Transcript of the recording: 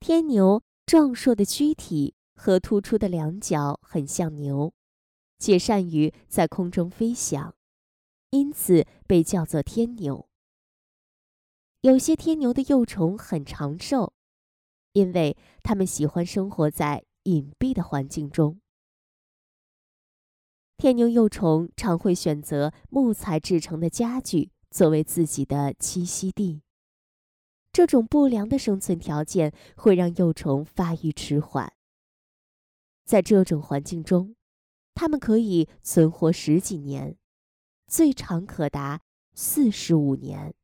天牛壮硕的躯体和突出的两脚很像牛，且善于在空中飞翔，因此被叫做天牛。有些天牛的幼虫很长寿，因为它们喜欢生活在隐蔽的环境中。天牛幼虫常会选择木材制成的家具作为自己的栖息地。这种不良的生存条件会让幼虫发育迟缓。在这种环境中，它们可以存活10几年，最长可达45年。